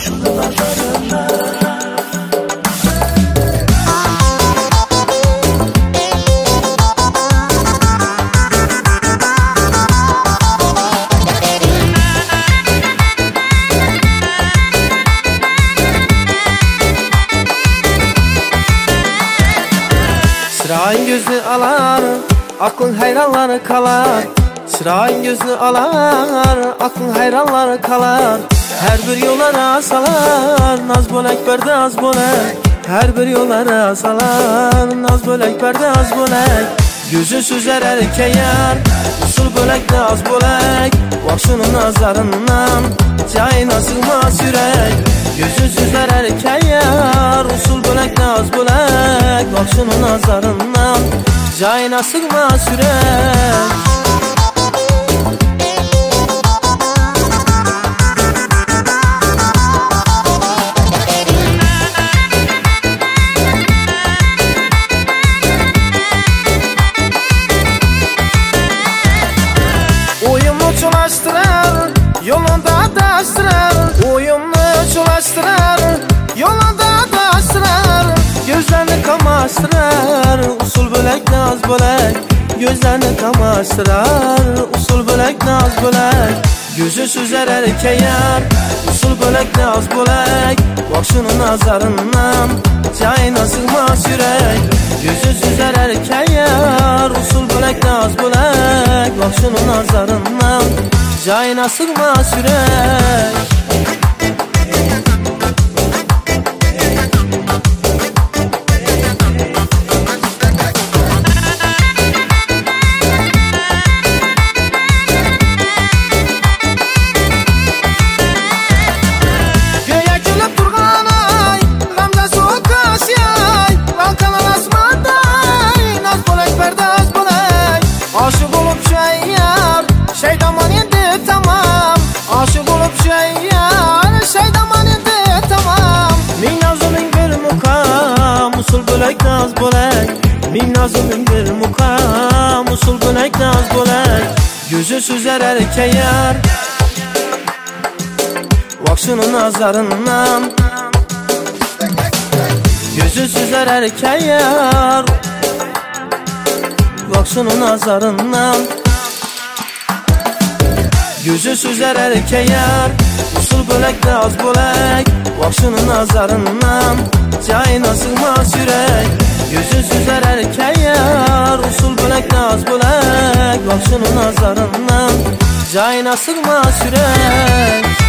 başının nazarından. Çırağın gözünü alar, aklın hayranları kalar. Çırağın gözünü alar, aklın hayranları kalar. Her bir yollara salar, naz bölek berde az bölek. Her bir yollara salar, naz bölek berde az bölek. Gözü süzer erkeğer, usul bölek naz bölek. Başının nazarından, cayına sığmaz yürek. Gözü süzer erkeğer, usul bölek naz bölek. Başının nazarından, cayına sığmaz yürek. Çolaştırar, yolunda daştırar. Uyumlu çolaştırar, yolunda daştırar. Gözlerini kamaştırar, usul bölek naz bölek. Gözlerini kamaştırar, usul bölek naz bölek. Gözü süzer erkeğer, usul bölek naz bölek. Başının nazarından, cayına sığmaz yürek. Gözü süzer erkeğer, usul bölek naz bölek. Başının nazarından, cayına sığmaz yürek. Aşık olup şeyyar, şeydaman indi tamam. Aşık olup şeyyar, şeydaman indi tamam. Min nazımın bir mukam, usul bölek naz bölek. Min nazımın bir mukam, usul bölek naz bölek. Gözü süzer erkeğer, başının nazarından. Gözü süzer erkeğer, başının nazarından. Gözü süzer erkeğer, usul bölek naz bölek. Başının nazarından, cayına sığmaz yürek. Gözü süzer erkeğer, usul bölek naz bölek. Başının nazarından, cayına sığmaz yürek.